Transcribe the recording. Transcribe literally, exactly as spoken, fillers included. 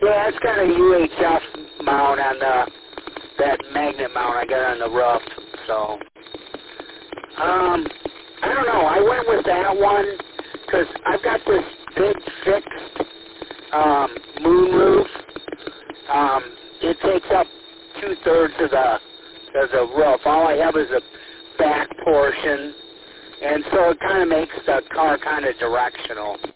Yeah, it's got a U H F mount on the, that magnet mount I got on the roof, so. Um, I don't know. I went with that one because I've got this big fixed um, moon roof. Um, it takes up two-thirds of the, of the roof. All I have is a back portion, and so it kind of makes the car kind of directional.